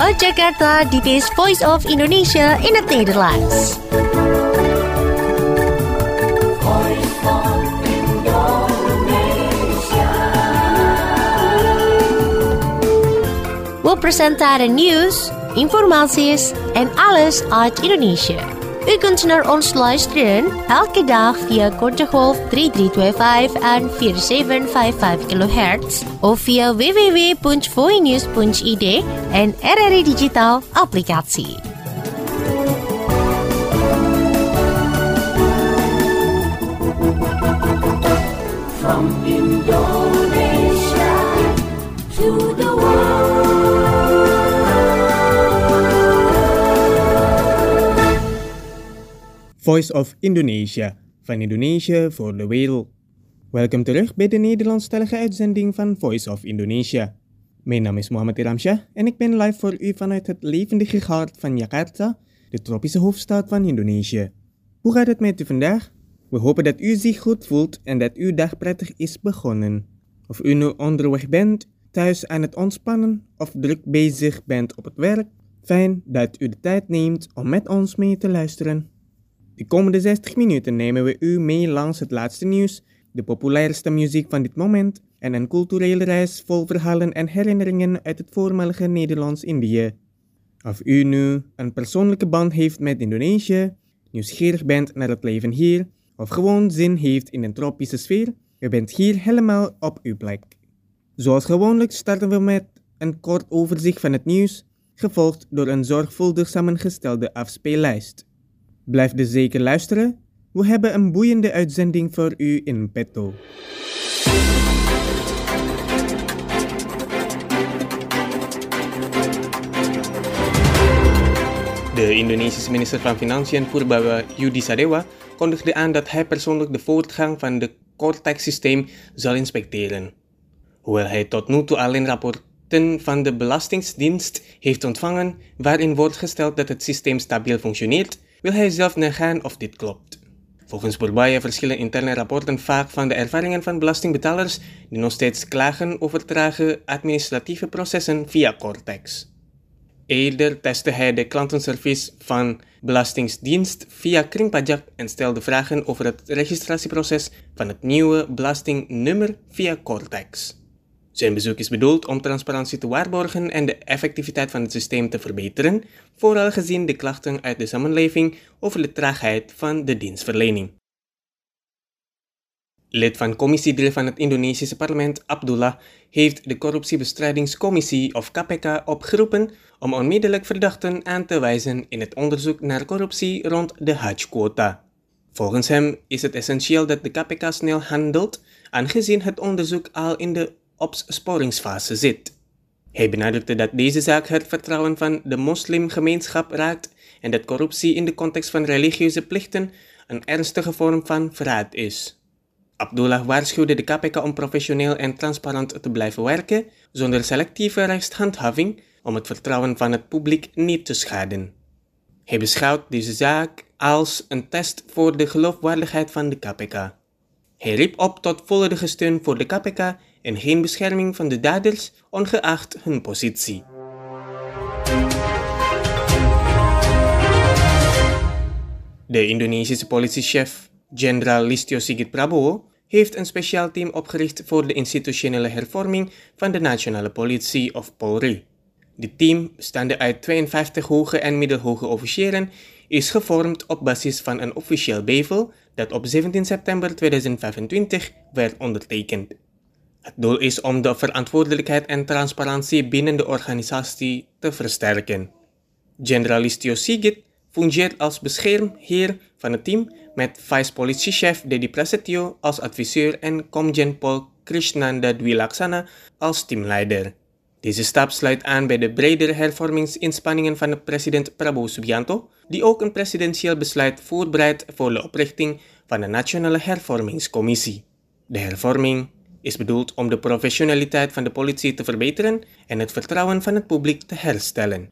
Uit Jakarta, dit is Voice of Indonesia in het Nederlands. We presenteren nieuws, informaties en alles uit Indonesia. U kunt naar ons luisteren elke dag via korte golf 3325 en 4755 kHz of via www.voinews.id en RRI Digital applicatie. From Indonesia to the world. Voice of Indonesia, van Indonesië voor de wereld. Welkom terug bij de Nederlandstalige uitzending van Voice of Indonesia. Mijn naam is Mohammed Iramshah en ik ben live voor u vanuit het levendige hart van Jakarta, de tropische hoofdstad van Indonesië. Hoe gaat het met u vandaag? We hopen dat u zich goed voelt en dat uw dag prettig is begonnen. Of u nu onderweg bent, thuis aan het ontspannen of druk bezig bent op het werk, fijn dat u de tijd neemt om met ons mee te luisteren. De komende 60 minuten nemen we u mee langs het laatste nieuws, de populairste muziek van dit moment en een culturele reis vol verhalen en herinneringen uit het voormalige Nederlands-Indië. Of u nu een persoonlijke band heeft met Indonesië, nieuwsgierig bent naar het leven hier of gewoon zin heeft in een tropische sfeer, u bent hier helemaal op uw plek. Zoals gewoonlijk starten we met een kort overzicht van het nieuws, gevolgd door een zorgvuldig samengestelde afspeellijst. Blijf dus zeker luisteren, we hebben een boeiende uitzending voor u in petto. De Indonesische minister van Financiën Purbawa Yudisadewa kondigde aan dat hij persoonlijk de voortgang van het Cortex-systeem zal inspecteren. Hoewel hij tot nu toe alleen rapporten van de Belastingdienst heeft ontvangen waarin wordt gesteld dat het systeem stabiel functioneert, wil hij zelf nagaan of dit klopt. Volgens Purbawa verschillen interne rapporten vaak van de ervaringen van belastingbetalers die nog steeds klagen over trage administratieve processen via Cortex. Eerder testte hij de klantenservice van Belastingdienst via Kringpajak en stelde vragen over het registratieproces van het nieuwe belastingnummer via Cortex. Zijn bezoek is bedoeld om transparantie te waarborgen en de effectiviteit van het systeem te verbeteren, vooral gezien de klachten uit de samenleving over de traagheid van de dienstverlening. Lid van Commissie 3 van het Indonesische parlement, Abdullah, heeft de Corruptiebestrijdingscommissie of KPK opgeroepen om onmiddellijk verdachten aan te wijzen in het onderzoek naar corruptie rond de Hajj-quota. Volgens hem is het essentieel dat de KPK snel handelt, aangezien het onderzoek al in de opsporingsfase zit. Hij benadrukte dat deze zaak het vertrouwen van de moslimgemeenschap raakt en dat corruptie in de context van religieuze plichten een ernstige vorm van verraad is. Abdullah waarschuwde de KPK om professioneel en transparant te blijven werken, zonder selectieve rechtshandhaving, om het vertrouwen van het publiek niet te schaden. Hij beschouwt deze zaak als een test voor de geloofwaardigheid van de KPK. Hij riep op tot volledige steun voor de KPK en geen bescherming van de daders, ongeacht hun positie. De Indonesische politiechef, generaal Listio Sigit Prabowo, heeft een speciaal team opgericht voor de institutionele hervorming van de nationale politie of Polri. Dit team, bestaande uit 52 hoge en middelhoge officieren, is gevormd op basis van een officieel bevel dat op 17 september 2025 werd ondertekend. Het doel is om de verantwoordelijkheid en transparantie binnen de organisatie te versterken. Generaal Listio Sigit fungeert als beschermheer van het team met vice-politiechef Dedi Prasetyo als adviseur en Komjen Pol Krishnanda Dwi Laksana als teamleider. Deze stap sluit aan bij de bredere hervormingsinspanningen van de president Prabowo Subianto, die ook een presidentieel besluit voorbereidt voor de oprichting van de Nationale Hervormingscommissie. De hervorming is bedoeld om de professionaliteit van de politie te verbeteren en het vertrouwen van het publiek te herstellen.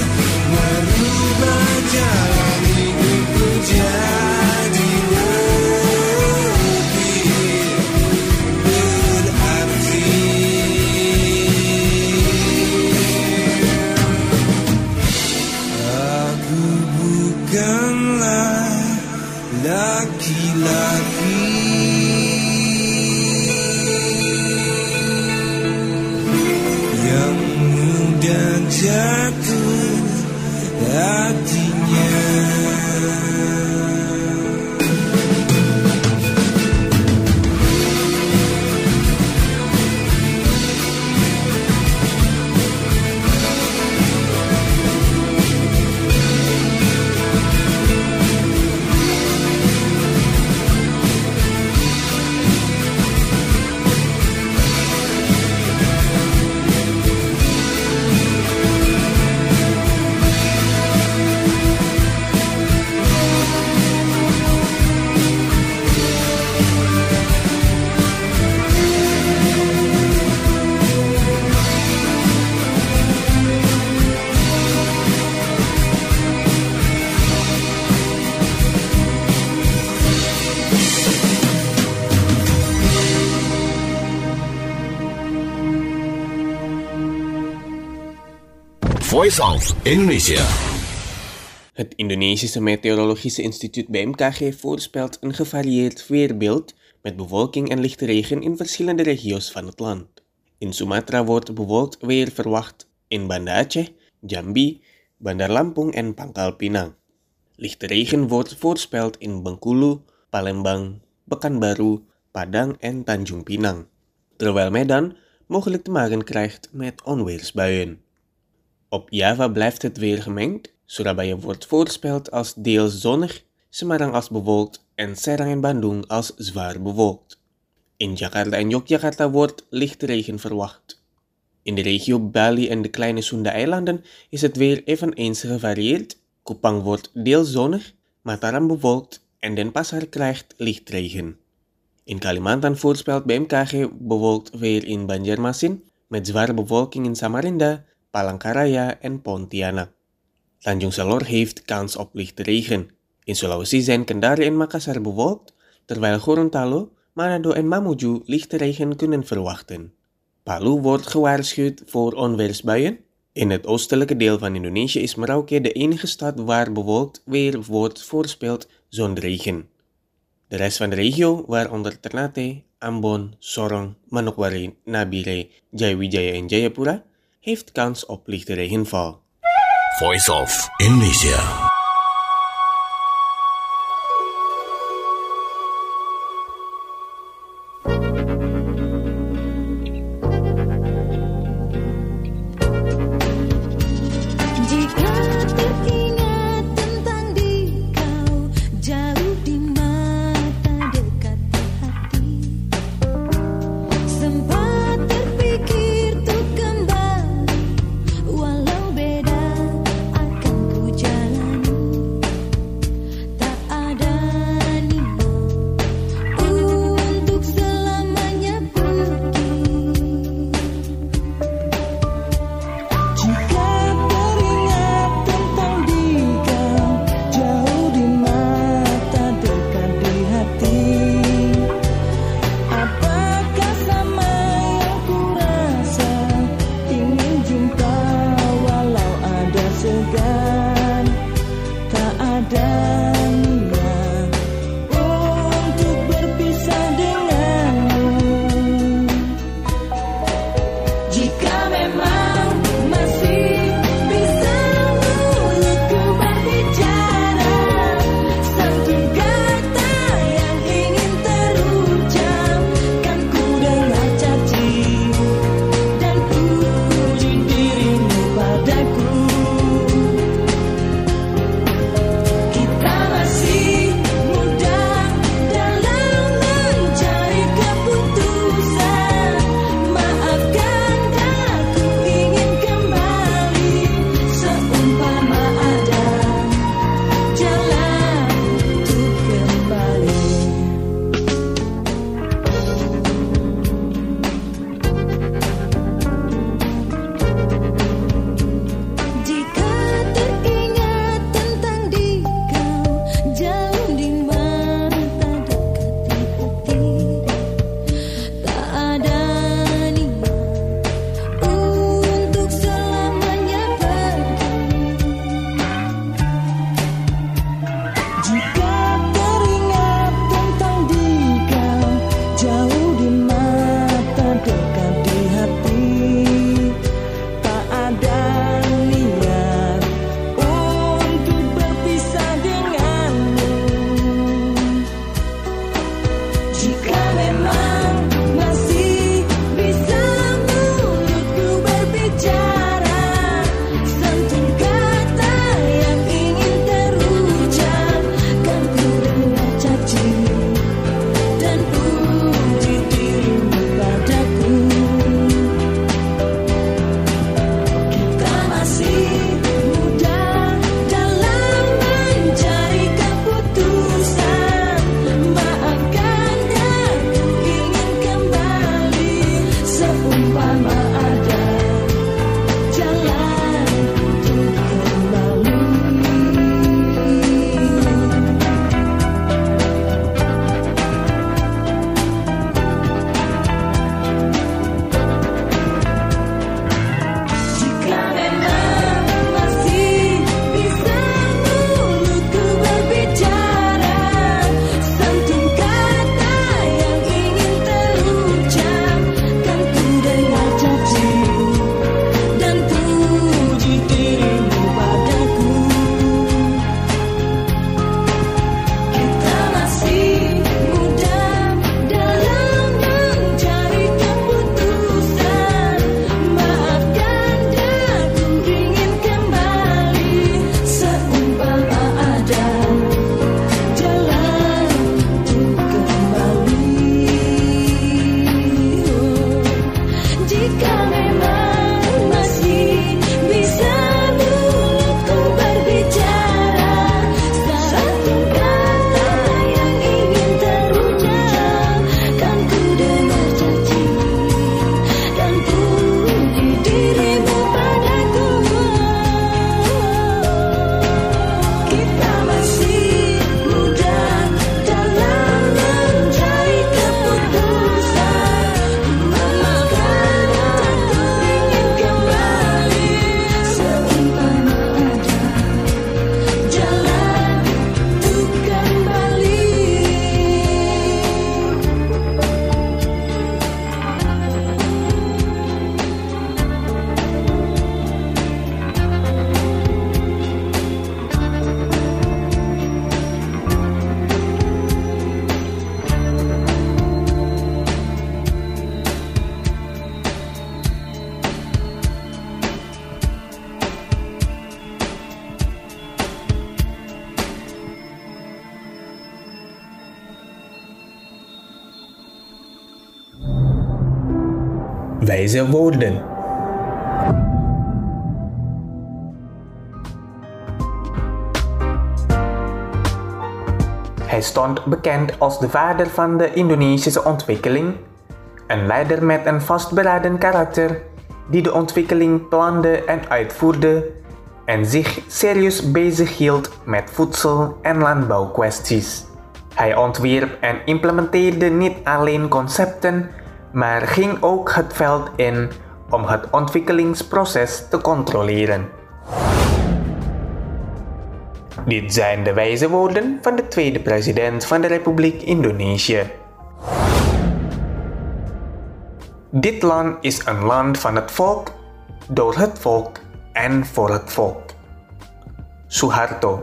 merubah jalan hidupku jadi lebih berarti. Aku bukanlah laki-laki yang mudah jatuh hatinya. Voice of Indonesia. Het Indonesische Meteorologische Instituut BMKG voorspelt een gevarieerd weerbeeld met bewolking en lichte regen in verschillende regio's van het land. In Sumatra wordt bewolkt weer verwacht in Banda Aceh, Jambi, Bandar Lampung en Pangkal Pinang. Lichte regen wordt voorspeld in Bengkulu, Palembang, Pekanbaru, Padang en Tanjung Pinang. Terwijl Medan mogelijk te maken krijgt met onweersbuien. Op Java blijft het weer gemengd. Surabaya wordt voorspeld als deels zonnig, Semarang als bewolkt en Serang en Bandung als zwaar bewolkt. In Jakarta en Yogyakarta wordt lichte regen verwacht. In de regio Bali en de kleine Sunda-eilanden is het weer eveneens gevarieerd. Kupang wordt deels zonnig, Mataram bewolkt en Denpasar krijgt lichtregen. In Kalimantan voorspelt BMKG bewolkt weer in Banjarmasin met zware bewolking in Samarinda, Palangkaraya en Pontianak. Tanjung Salor heeft kans op lichte regen. In Sulawesi zijn Kendari en Makassar bewolkt, terwijl Gorontalo, Manado en Mamuju lichte regen kunnen verwachten. Palu wordt gewaarschuwd voor onweersbuien. In het oostelijke deel van Indonesië is Merauke de enige stad waar bewolkt weer wordt voorspeld zonder regen. De rest van de regio, waaronder Ternate, Ambon, Sorong, Manokwari, Nabire, Jayawijaya en Jayapura, heeft kans op lichte regenval. Voice of Indonesia. Wijze woorden. Hij stond bekend als de vader van de Indonesische ontwikkeling, een leider met een vastberaden karakter die de ontwikkeling plande en uitvoerde en zich serieus bezighield met voedsel- en landbouwkwesties. Hij ontwierp en implementeerde niet alleen concepten, maar ging ook het veld in om het ontwikkelingsproces te controleren. Dit zijn de wijze woorden van de tweede president van de Republiek Indonesië. Dit land is een land van het volk, door het volk en voor het volk. Soeharto.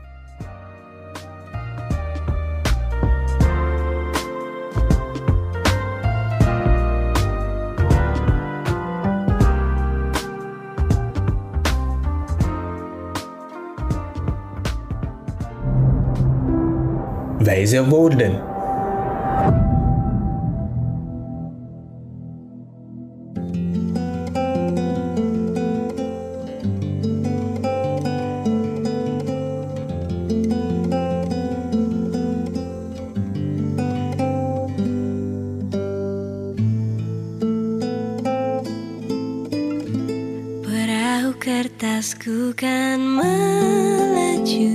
Wijze woorden. Perahu kertasku kan melaju,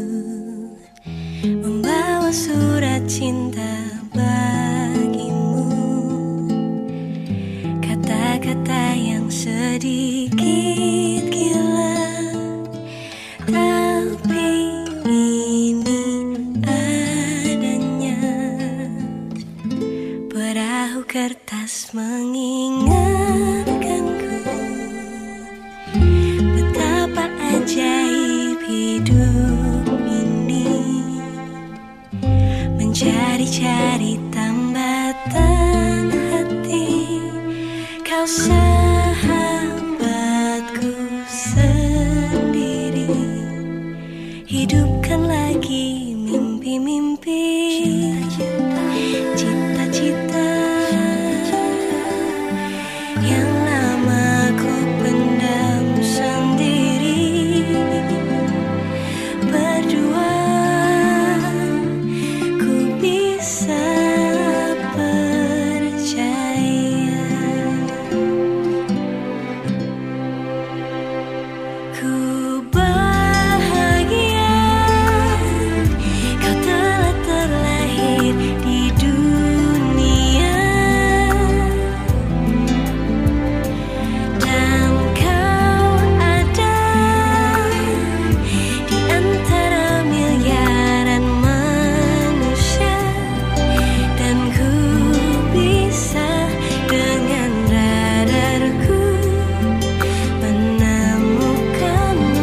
membawa surat cinta bagimu. Kata-kata yang sedikit gila, tapi ini adanya. Perahu kertas mengingatkanku betapa ajaib hidup ini, mencari-cari tambatan hati. Kau sahabatku sendiri, hidupkan lagi mimpi-mimpi, cita-cita yang lama ku pendam sendiri. Berdua ku bisa percaya, ku bahagia kau telah terlahir di dunia, dan kau ada di antara miliaran manusia, dan ku bisa dengan radarku menemukanmu.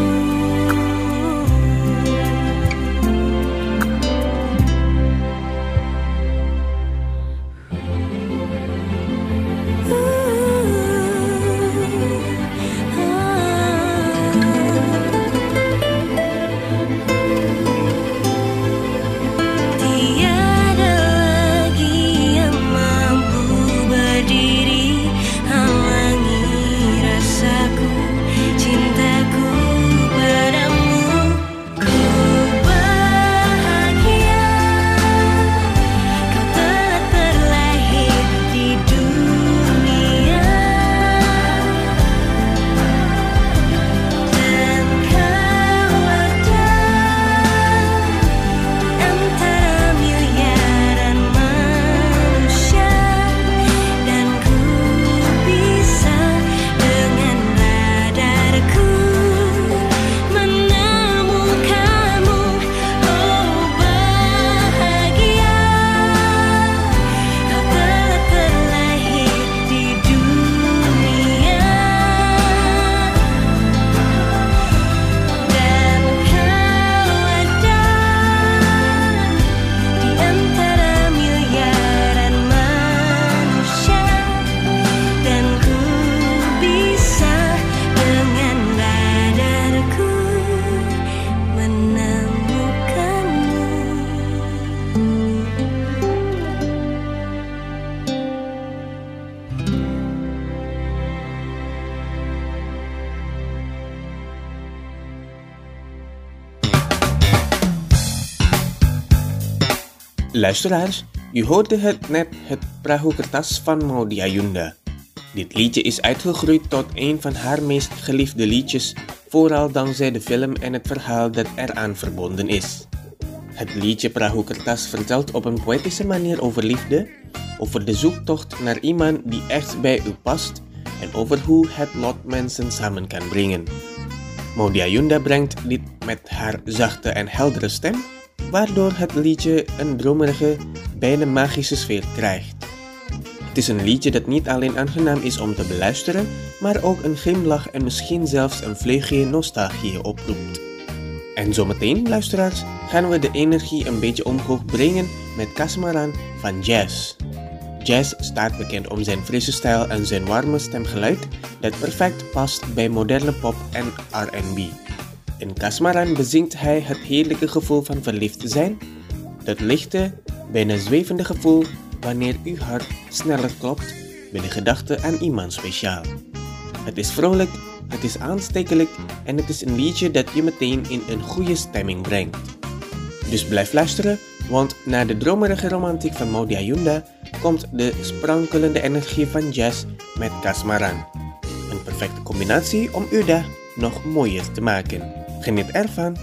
Luisteraars, u hoorde net het Perahu-Kertas van Maudy Ayunda. Dit liedje is uitgegroeid tot een van haar meest geliefde liedjes, vooral dankzij de film en het verhaal dat eraan verbonden is. Het liedje Perahu-Kertas vertelt op een poëtische manier over liefde, over de zoektocht naar iemand die echt bij u past en over hoe het lot mensen samen kan brengen. Maudy Ayunda brengt dit met haar zachte en heldere stem, waardoor het liedje een dromerige, bijna magische sfeer krijgt. Het is een liedje dat niet alleen aangenaam is om te beluisteren, maar ook een glimlach en misschien zelfs een vleugje nostalgie oproept. En zometeen, luisteraars, gaan we de energie een beetje omhoog brengen met Kasmaran van Jazz. Jazz staat bekend om zijn frisse stijl en zijn warme stemgeluid dat perfect past bij moderne pop en R&B. In Kasmaran bezingt hij het heerlijke gevoel van verliefd zijn, dat lichte, bijna zwevende gevoel wanneer uw hart sneller klopt bij de gedachte aan iemand speciaal. Het is vrolijk, het is aanstekelijk en het is een liedje dat je meteen in een goede stemming brengt. Dus blijf luisteren, want na de dromerige romantiek van Maudy Ayunda komt de sprankelende energie van Jazz met Kasmaran. Een perfecte combinatie om uw dag nog mooier te maken. Geniet ervan!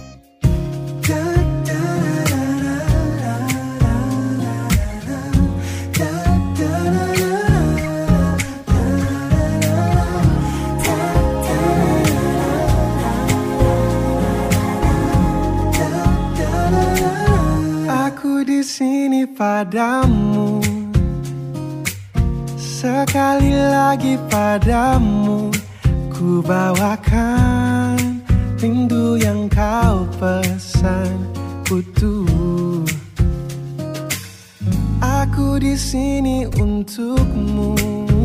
Aku di sini padamu, sekali lagi padamu, ku bawakan rindu yang kau pesan utuh. Aku di sini untukmu,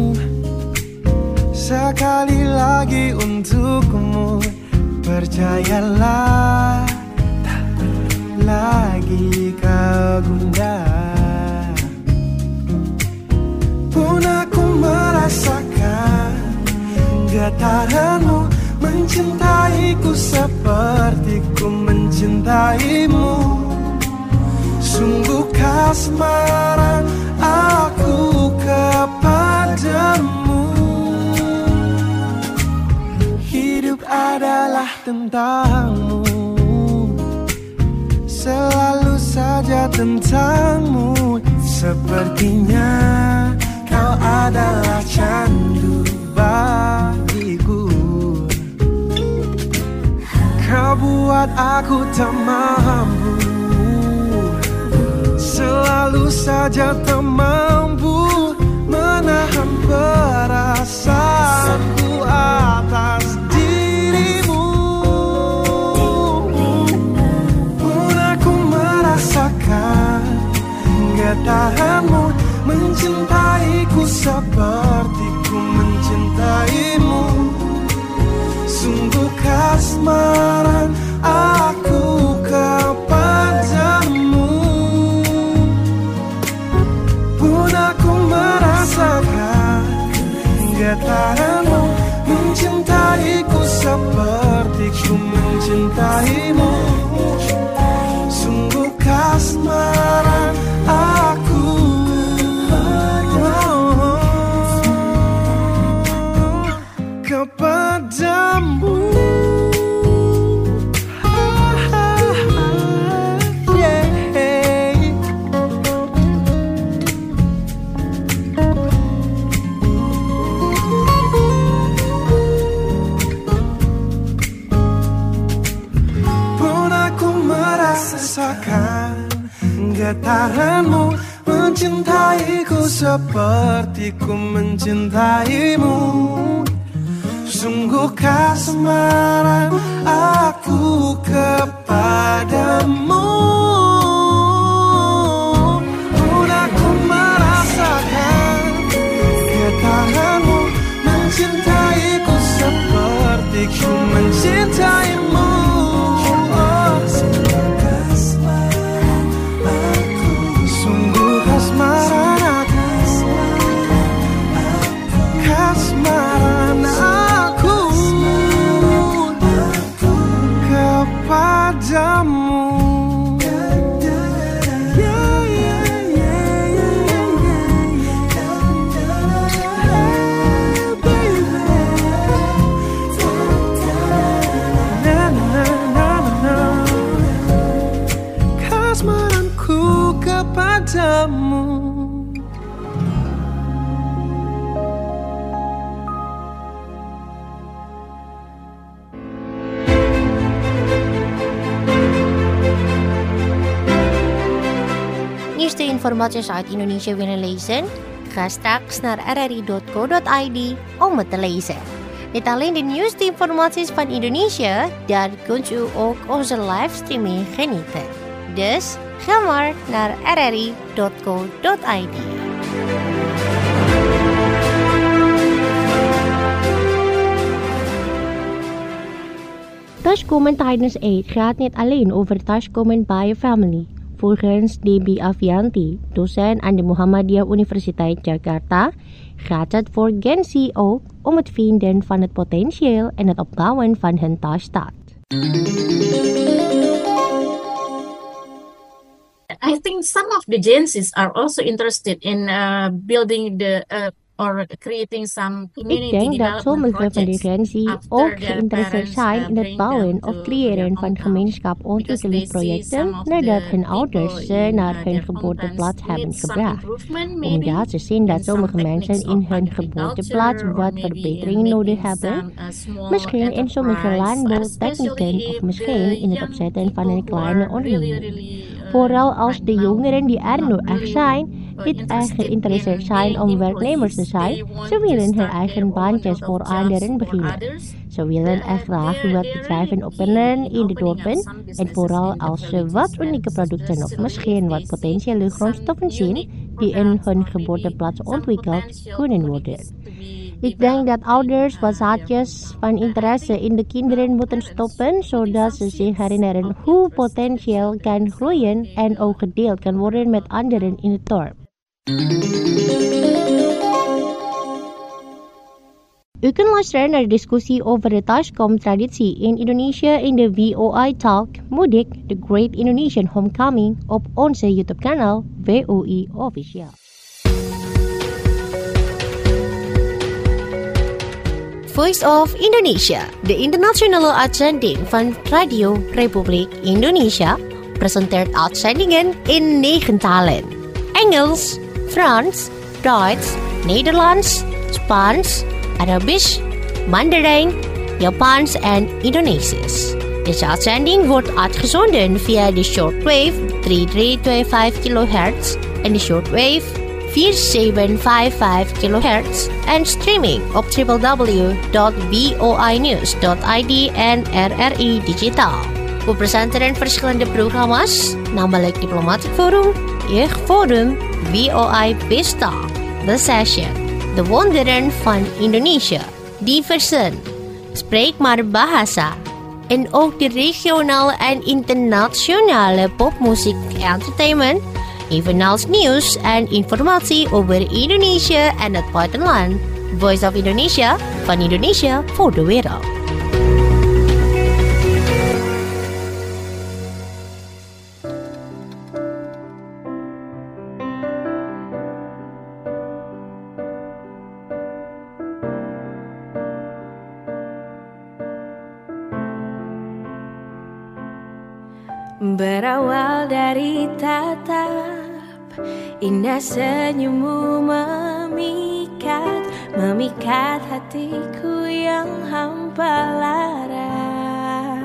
sekali lagi untukmu. Percayalah, tak lagi kau gundah. Pun aku merasakan getaranmu, mencintaiku seperti ku mencintaimu. Sungguh kasmaran aku kepadamu. Hidup adalah tentangmu, selalu saja tentangmu. Sepertinya kau adalah candu bagiku. Kau buat aku tak mampu, selalu saja tak mampu menahan perasaanku atas dirimu. Pun aku merasakan getaranmu, mencintaiku seperti ku mencintaimu. Sungguh kasmaran aku kepadamu. Pun aku merasakan getaranmu, mencintaiku seperti ku mencintaimu. Sungguh kasmaran aku kepadamu. Pun aku merasakan getaranmu, mencintaiku seperti ku mencintaimu. Sungguh kasmaran aku kepadamu. Pun aku merasakan getaranmu, mencintaiku seperti ku mencintaimu. Sungguh kasmaran aku, kasmaran aku informaties uit Indonesië willen lezen? Ga straks naar rri.co.id om het te lezen. Niet alleen de nieuwste informaties van Indonesië, daar kunt u ook onze livestreaming genieten. Dus ga maar naar rri.co.id. Thuiskomen tijdens Eid gaat niet alleen over thuiskomen bij je family. Volgens Debbie Avianti, docent aan de Muhammadiyah Universiteit Jakarta, gaat het voor Gen Z ook om het vinden van het potentieel en het opbouwen van hun thuisstaat. I think some of the Gen Zs are also interested in building or creating some community Ik denk dat development sommige van de projects Gen Z after ook their geïnteresseerd parents, zijn in het bring bouwen them of to creëren their van hometown. gemeenschapsontwikkelingsprojecten nadat hun ouders ze naar hun geboorteplaats hebben gebracht. Omdat ze zien dat sommige mensen in hun geboorteplaats wat verbeteringen nodig hebben, misschien in sommige landbouwtechnieken of misschien in het opzetten van een kleine onderneming. Vooral als de jongeren die er nu echt zijn, niet echt geïnteresseerd zijn om werknemers te zijn, ze willen hun eigen baantjes voor anderen beginnen. Ze willen echt graag wat bedrijven openen in de dorpen en vooral als ze wat unieke producten of misschien wat potentiële grondstoffen zien die in hun geboorteplaats ontwikkeld kunnen worden. Ik denk dat ouders wat zaadjes van interesse in de kinderen moeten stoppen, zodat ze zich herinneren hoe potentieel kan groeien en ook gedeeld kan worden met anderen in het dorp. U kunt luisteren naar de discussie over de thuiskomtraditie in Indonesië in de WOI Talk Mudik, The Great Indonesian Homecoming op onze YouTube-kanaal WOI Official. Voice of Indonesia, de internationale uitzending van Radio Republiek Indonesia, presenteert uitzendingen in 9 talen: Engels, Frans, Duits, Nederlands, Spaans, Arabisch, Mandarijn, Japans en Indonesisch. Deze uitzending wordt uitgezonden via de shortwave 3325 kHz en de shortwave 4755 kHz en streaming op www.voinews.id en RRI Digitaal. We presenteren verschillende programma's, namelijk Diplomatic Forum, Jeugdforum, WOI Pesta, The Session, De Wonderen van Indonesië, Diversen, Spreek maar Bahasa, en ook de regionale en internationale popmuziek entertainment, evenals nieuws en informatie over Indonesië en het buitenland. Voice of Indonesia, van Indonesië voor de wereld. Berawal dari tatap indah senyummu memikat hatiku yang hampa lara.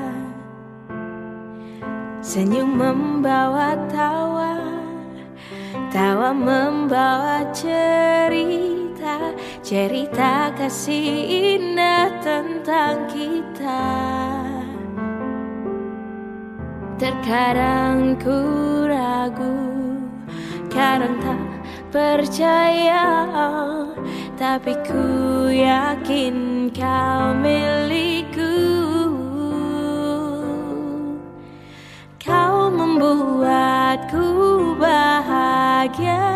Senyum membawa tawa, tawa membawa cerita kasih indah tentang kita. Terkadang ku ragu, kadang tak percaya, tapi ku yakin kau milikku. Kau membuatku bahagia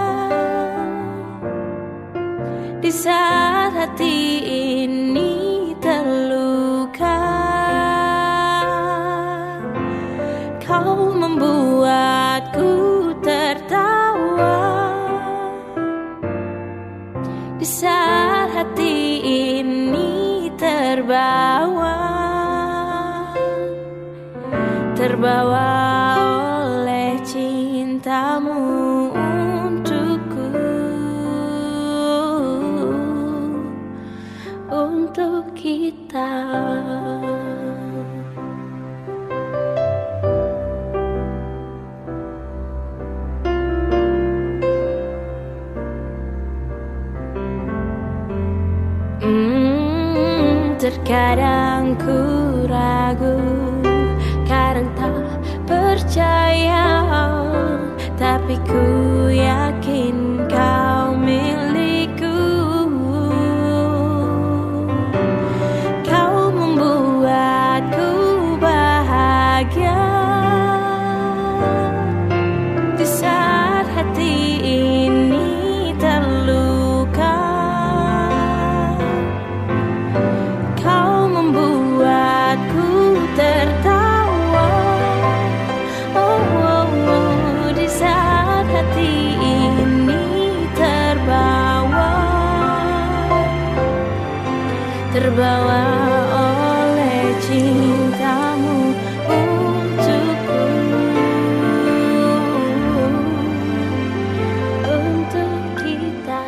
di saat hati ini terluka. Kau membuatku tertawa di saat hati ini terbawa oleh cintamu untukku, untuk kita. Terkadang ku ragu, kadang tak percaya, tapi ku yakin kau milikku. Kau membuatku bahagia di saat hati ini terluka. Kau membuatku tertawa, di saat hati ini terbawa oleh cintamu untukku, untuk kita.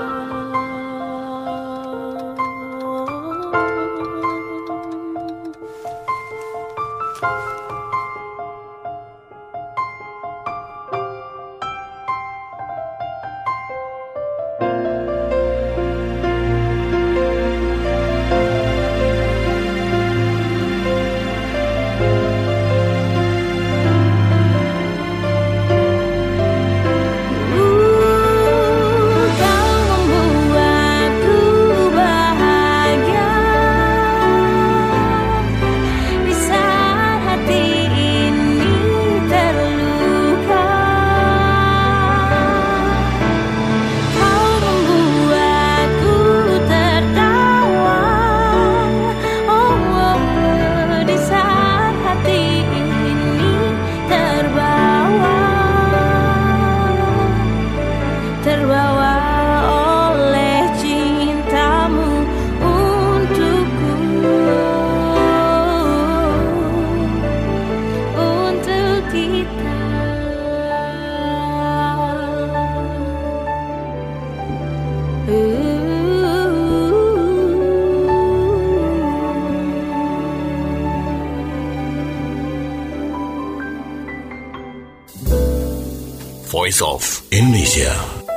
Terbawa oleh cintamu untukku, untuk kita. Voice of Indonesia.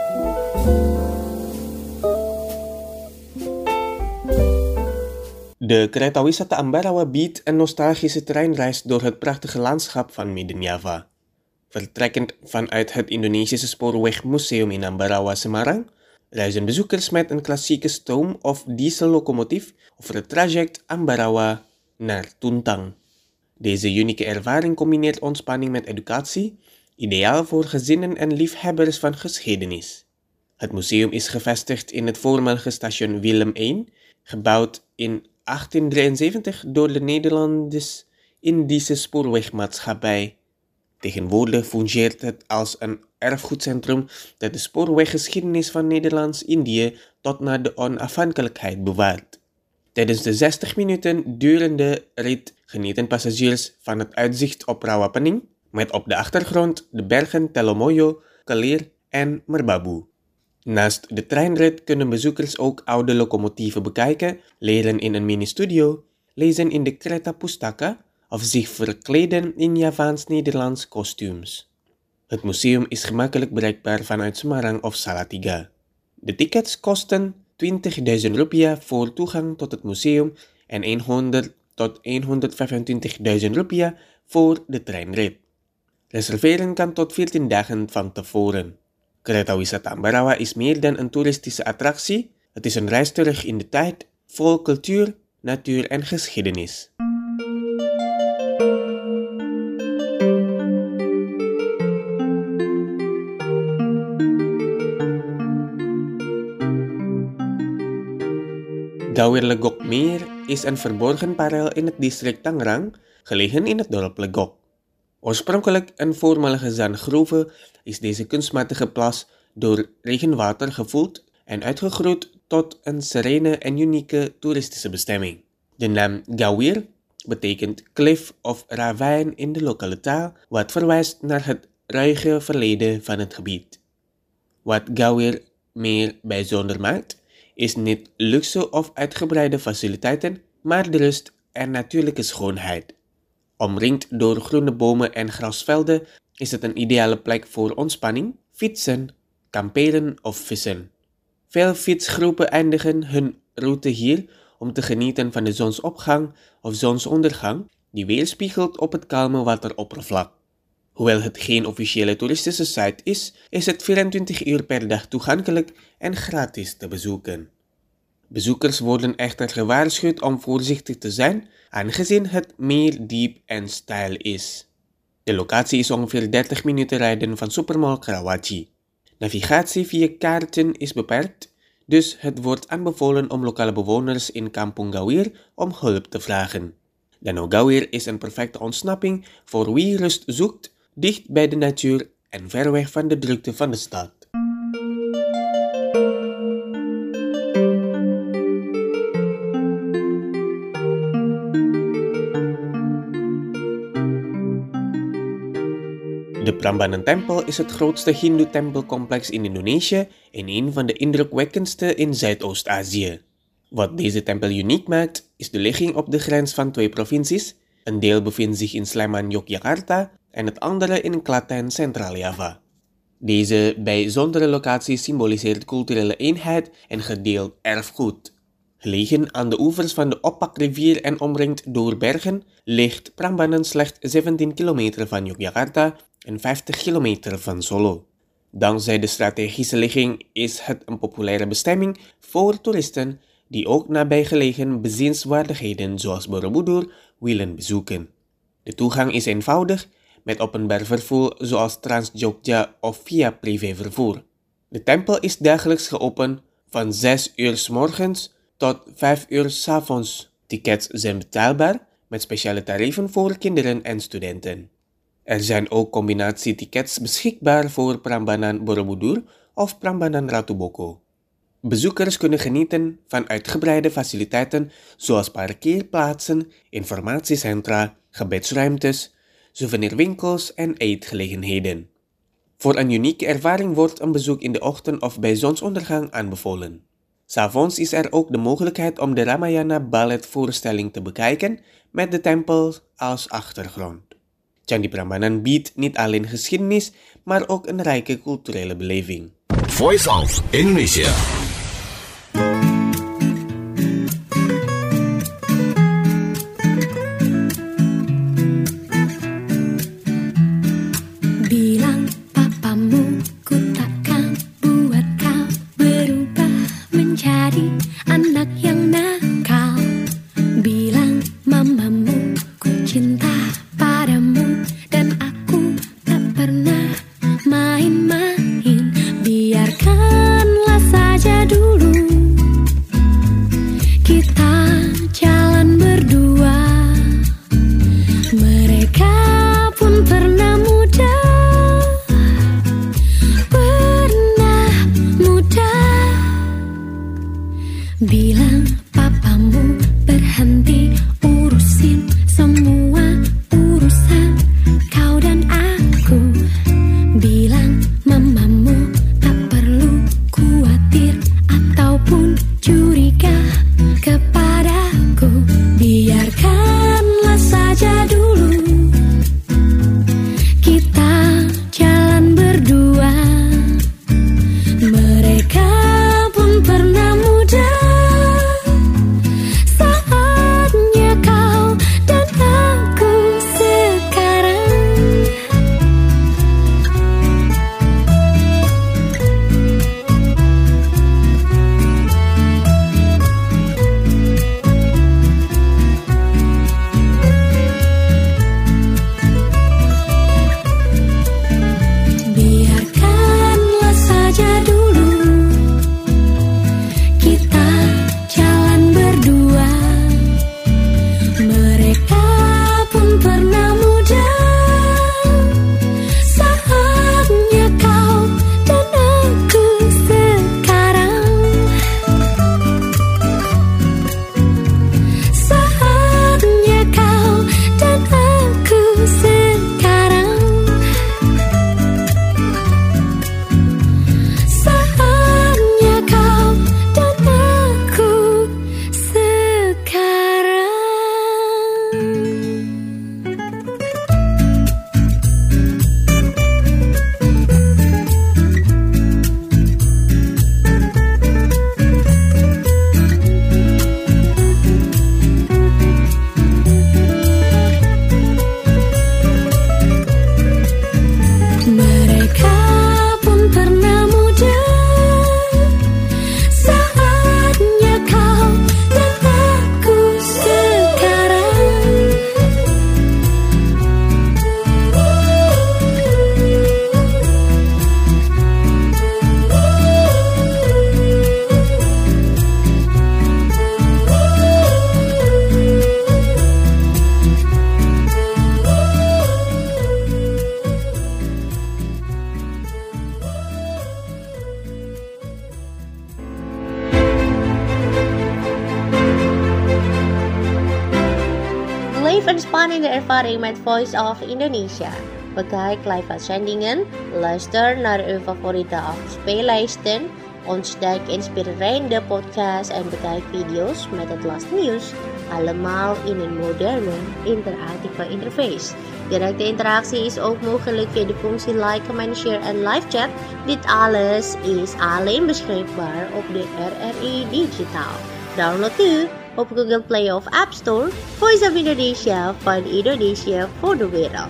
De kereta wisata Ambarawa biedt een nostalgische treinreis door het prachtige landschap van Midden-Java. Vertrekkend vanuit het Indonesische Spoorwegmuseum in Ambarawa, Semarang, reizen bezoekers met een klassieke stoom- of diesellocomotief over het traject Ambarawa naar Tuntang. Deze unieke ervaring combineert ontspanning met educatie, ideaal voor gezinnen en liefhebbers van geschiedenis. Het museum is gevestigd in het voormalige station Willem I, gebouwd in 1873 door de Nederlands-Indische Spoorwegmaatschappij. Tegenwoordig fungeert het als een erfgoedcentrum dat de spoorweggeschiedenis van Nederlands-Indië tot na de onafhankelijkheid bewaart. Tijdens de 60 minuten durende rit genieten passagiers van het uitzicht op Rawapening, met op de achtergrond de bergen Telomoyo, Kelir en Merbabu. Naast de treinrit kunnen bezoekers ook oude locomotieven bekijken, leren in een mini-studio, lezen in de Kreta Pustaka of zich verkleden in Javaans-Nederlands kostuums. Het museum is gemakkelijk bereikbaar vanuit Semarang of Salatiga. De tickets kosten 20.000 rupiah voor toegang tot het museum en 100 tot 125.000 rupiah voor de treinrit. Reserveren kan tot 14 dagen van tevoren. Kereta wisata Ambarawa is meer dan een toeristische attractie. Het is een reis terug in de tijd, vol cultuur, natuur en geschiedenis. Gawir Legok Meer is een verborgen parel in het district Tangerang, gelegen in het dorp Legok. Oorspronkelijk een voormalige zandgroeve is deze kunstmatige plas door regenwater gevoed en uitgegroeid tot een serene en unieke toeristische bestemming. De naam Gawir betekent klif of ravijn in de lokale taal, wat verwijst naar het ruige verleden van het gebied. Wat Gawir Meer bijzonder maakt, is niet luxe of uitgebreide faciliteiten, maar de rust en natuurlijke schoonheid. Omringd door groene bomen en grasvelden is het een ideale plek voor ontspanning, fietsen, kamperen of vissen. Veel fietsgroepen eindigen hun route hier om te genieten van de zonsopgang of zonsondergang die weerspiegelt op het kalme wateroppervlak. Hoewel het geen officiële toeristische site is, is het 24 uur per dag toegankelijk en gratis te bezoeken. Bezoekers worden echter gewaarschuwd om voorzichtig te zijn, aangezien het meer diep en steil is. De locatie is ongeveer 30 minuten rijden van Supermall Karawaci. Navigatie via kaarten is beperkt, dus het wordt aanbevolen om lokale bewoners in Kampung Gawir om hulp te vragen. Danau Gawir is een perfecte ontsnapping voor wie rust zoekt, dicht bij de natuur en ver weg van de drukte van de stad. De Prambanan-tempel is het grootste Hindoe-tempelcomplex in Indonesië en een van de indrukwekkendste in Zuidoost-Azië. Wat deze tempel uniek maakt, is de ligging op de grens van 2 provincies. Een deel bevindt zich in Sleman, Yogyakarta en het andere in Klaten, Centraal-Java. Deze bijzondere locatie symboliseert culturele eenheid en gedeeld erfgoed. Gelegen aan de oevers van de Opak-rivier en omringd door bergen, ligt Prambanan slechts 17 kilometer van Yogyakarta en 50 kilometer van Solo. Dankzij de strategische ligging is het een populaire bestemming voor toeristen die ook nabijgelegen bezienswaardigheden zoals Borobudur willen bezoeken. De toegang is eenvoudig met openbaar vervoer zoals Trans-Jogja of via privévervoer. De tempel is dagelijks geopend van 6 uur 's morgens tot 5 uur 's avonds. Tickets zijn betaalbaar met speciale tarieven voor kinderen en studenten. Er zijn ook combinatietickets beschikbaar voor Prambanan Borobudur of Prambanan Ratu Boko. Bezoekers kunnen genieten van uitgebreide faciliteiten zoals parkeerplaatsen, informatiecentra, gebedsruimtes, souvenirwinkels en eetgelegenheden. Voor een unieke ervaring wordt een bezoek in de ochtend of bij zonsondergang aanbevolen. 'S Avonds is er ook de mogelijkheid om de Ramayana balletvoorstelling te bekijken met de tempel als achtergrond. Candi Prambanan biedt niet alleen geschiedenis, maar ook een rijke culturele beleving. Voice of Indonesia. Bilang papamu ku takkan buat kau berubah menjadi anak yang nakal. Bilang mamamu ku cinta padamu dan aku tak pernah main-main. Biarkanlah saja ervaring met Voice of Indonesia. Bekijk live-uitzendingen, luister naar uw favoriete afspeellijsten, ontdek inspirerende podcasts en bekijk video's met het laatste nieuws. Allemaal in een moderne, interactieve interface. Directe interactie is ook mogelijk via de functie like, comment, share en live chat. Dit alles is alleen beschikbaar op de RRI Digitaal. Download nu op Google Play of App Store. Voice of Indonesia van Indonesia voor de wereld.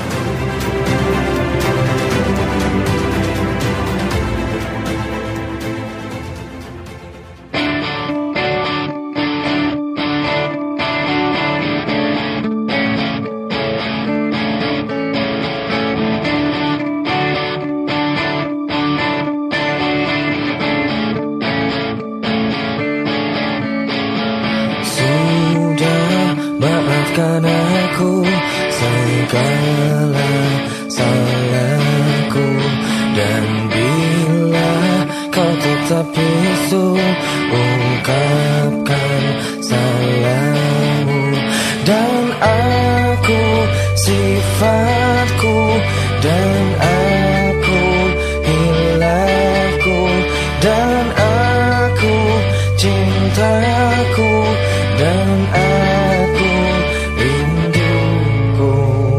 Maafkan aku segala salahku, dan bila kau tetap bisu, ungkapkan salahmu. Dan aku sifatku, dan aku hilafku, dan aku cintaku, dan aku rinduku.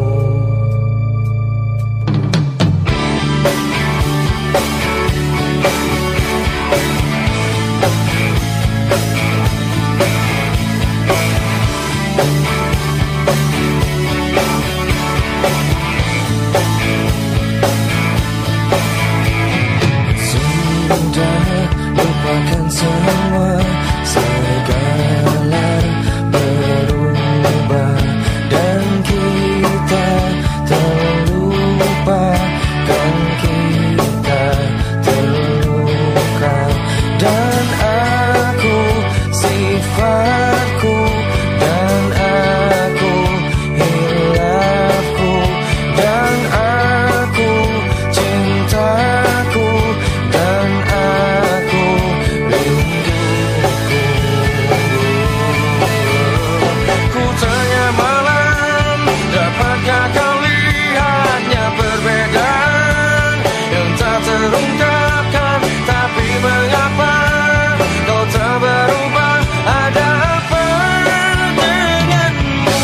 Sudah lupakan semua, segala berubah, dan kita terlupa, dan kita terluka. Dan aku sifatku, dan aku hilafku, dan aku cintaku, dan aku rinduku. Ku tanya malam, dapatkah kau lihatnya perbedaan yang tak terungkapkan? Tapi mengapa kau tak berubah? Ada apa denganmu?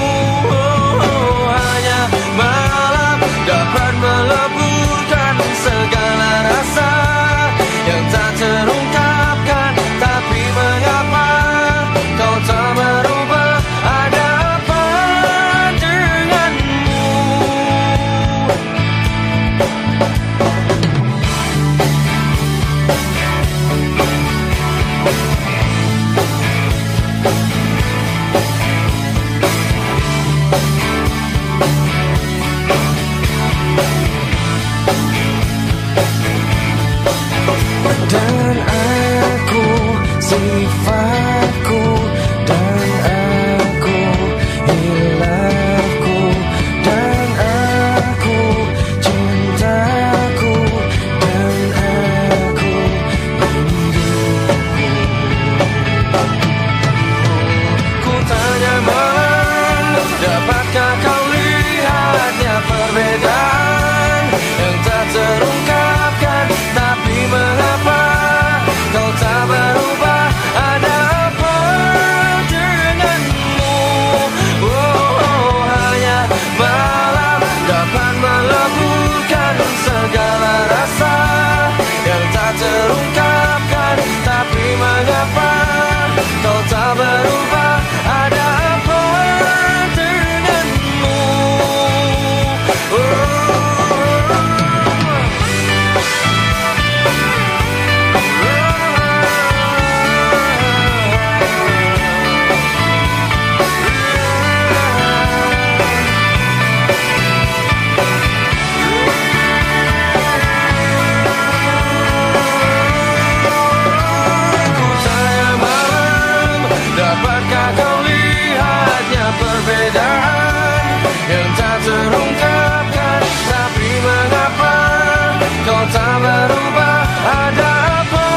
Hanya malam dapat meleburkan segala rasa yang tak terungkapkan. Tapi mengapa kau tak berubah? Ada apa denganmu? Dan aku sifatku, dan aku hilafku, dan aku cintaku, dan aku rinduku. Ku tanya malam, dapatkah kau lihatnya perbedaan yang tak terungkapkan? Tapi mengapa kau tak berubah? Ada apa denganmu? Hanya malam dapat meleburkan segala rasa yang tak terungkapkan. Tapi mengapa kau tak berubah? Ada apa denganmu? Dapatkah kau lihatnya perbedaan yang tak terungkapkan? Tapi mengapa kau tak berubah? Ada apa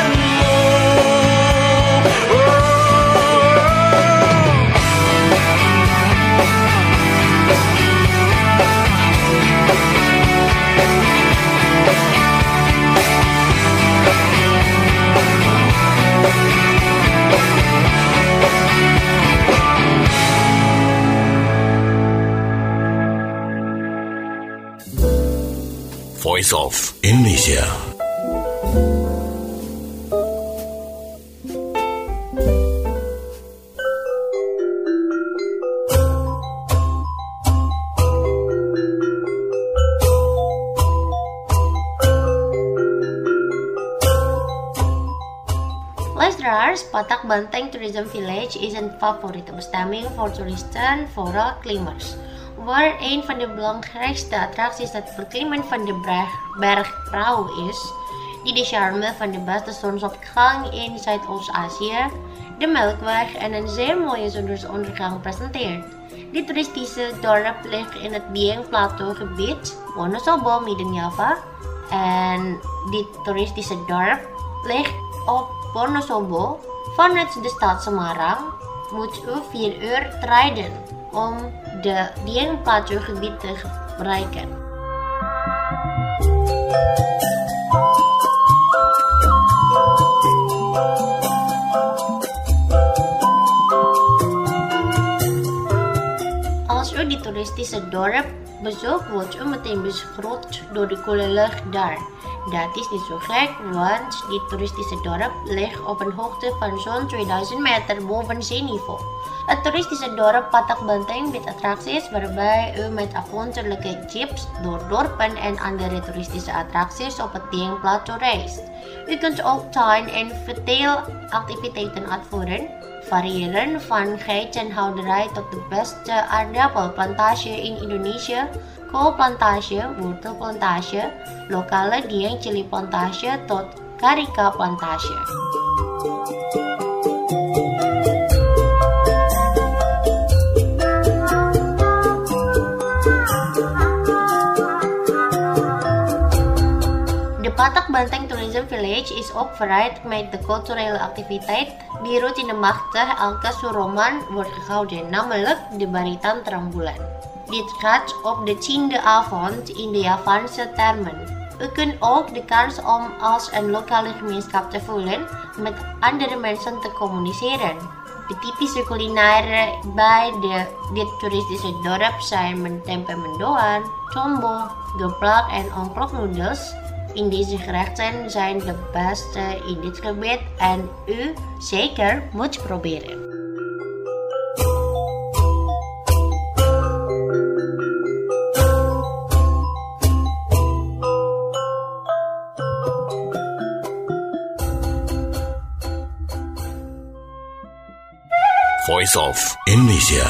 denganmu? Voice of Indonesia. Listeners, Patak Banteng Tourism Village is een favoriete bestemming voor toeristen, vooral klimmers. Waar een van de belangrijkste attracties het beklimmen van de berg Prau is, die de charme van de beste zonsopgang in Zuidoost-Azië, de Melkweg en een zeer mooie zonsondergang presenteert. Dit toeristische dorp ligt in het Dieng Plateau gebied, Wonosobo, Midden-Java. En dit toeristische dorp ligt op Wonosobo. Vanuit de stad Semarang moet u 4 uur rijden om de Dieng Plateau gebied te bereiken. Als u dit toeristische dorp bezoekt, wordt u meteen begroet door de koele lucht daar. Dat is niet zo gek, want dit toeristische dorp ligt op een hoogte van zo'n 2000 meter boven zeeniveau. Het toeristische dorp Patak Banteng biedt attracties waarbij u met avontuurlijke jeeps door dorpen en andere toeristische attracties op het Dieng Plateau reist. U kunt ook tuin- en verteelactiviteiten uitvoeren, variëren van geitenhouderij tot de beste aardappelplantage in Indonesië, koolplantage, wortelplantage, lokale Dieng chili plantage tot karika plantage. De Patak Banteng Tourism Village is opgericht met de culturele activiteit die routinematig elke Suroman wordt gehouden, namelijk de Baritan Terangbulan. Dit gaat op de 10e avond in de Javaanse termen. U kunt ook de kans om als een lokale gemeenschap te voelen met andere mensen te communiceren. De typische culinaire bij dit toeristische dorp zijn tempe mendoan, tombo, geplak en ongkloknoedels. In deze gerechten zijn de beste in dit gebied en u zeker moet proberen. Voice of Indonesia.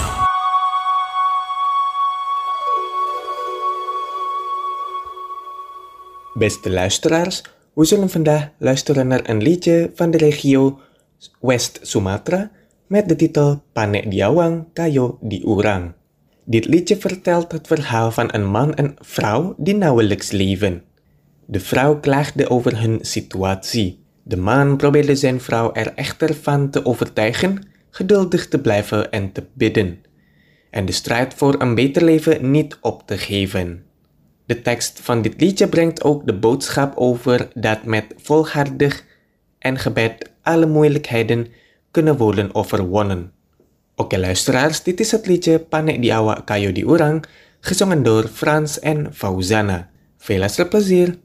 Beste luisteraars, we zullen vandaag luisteren naar een liedje van de regio West Sumatra met de titel Panek Diawang Kayo di Urang. Dit liedje vertelt het verhaal van een man en vrouw die nauwelijks leven. De vrouw klaagde over hun situatie. De man probeerde zijn vrouw er echter van te overtuigen geduldig te blijven en te bidden, en de strijd voor een beter leven niet op te geven. De tekst van dit liedje brengt ook de boodschap over dat met volhardig en gebed alle moeilijkheden kunnen worden overwonnen. Oké luisteraars, dit is het liedje Panek Diawang Kayo di Urang, gezongen door Frans en Fauzana. Veel luisterplezier!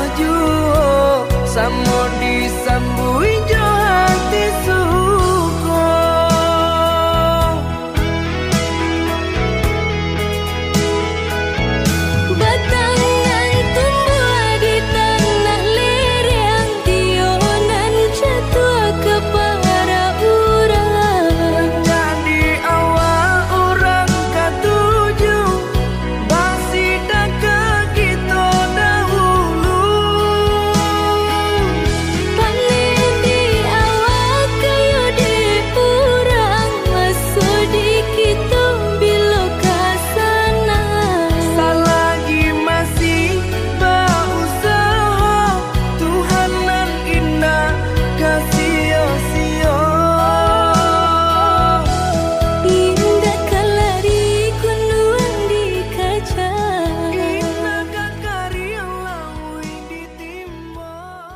maju samo disambui jo hati suko Batangan tumbuh di tanah lereng tionan jatuh ke para urang jadi awal orang katuju basida ke kita dahulu Panen di awal kayu di urang masuk di kita bila kasana selagi masih berusaha Tuhanan indah kasih-sia Indah kalari kunuan di kaca indah karya lawi ditimba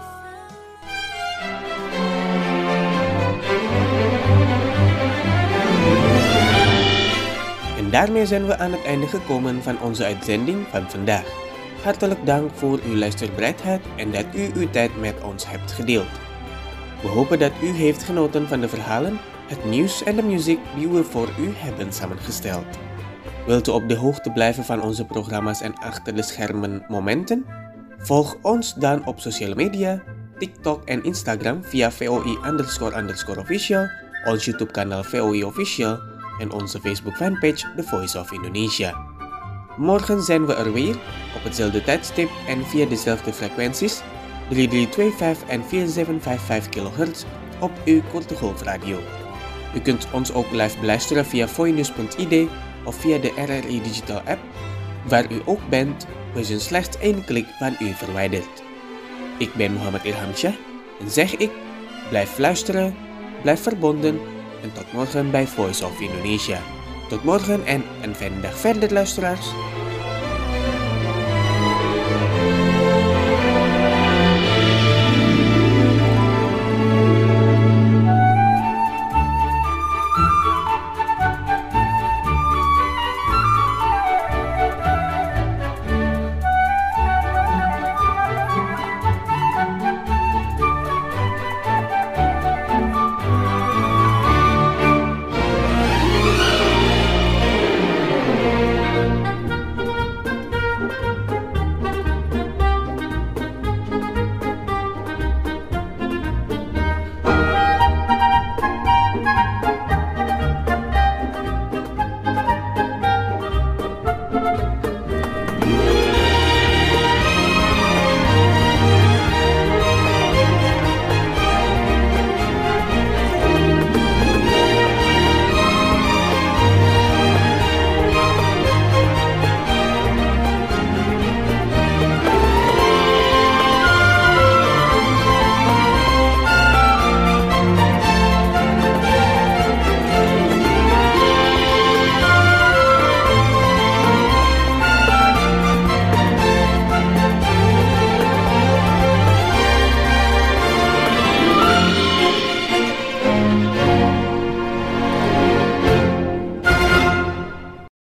En daarmee zijn we aan het einde gekomen van onze uitzending van vandaag. Hartelijk dank voor uw luisterbereidheid en dat u uw tijd met ons hebt gedeeld. We hopen dat u heeft genoten van de verhalen, het nieuws en de muziek die we voor u hebben samengesteld. Wilt u op de hoogte blijven van onze programma's en achter de schermen momenten? Volg ons dan op sociale media, TikTok en Instagram via VOI__official, ons YouTube kanaal VOI Official en onze Facebook fanpage The Voice of Indonesia. Morgen zijn we er weer op hetzelfde tijdstip en via dezelfde frequenties 3325 en 4755 kHz op uw korte golfradio. U kunt ons ook live beluisteren via voinews.id of via de RRI Digital app. Waar u ook bent, we zijn slechts 1 klik van u verwijderd. Ik ben Muhammad Ilhamsyah en zeg ik, blijf luisteren, blijf verbonden en tot morgen bij Voice of Indonesia. Tot morgen en een fijne dag verder luisteraars.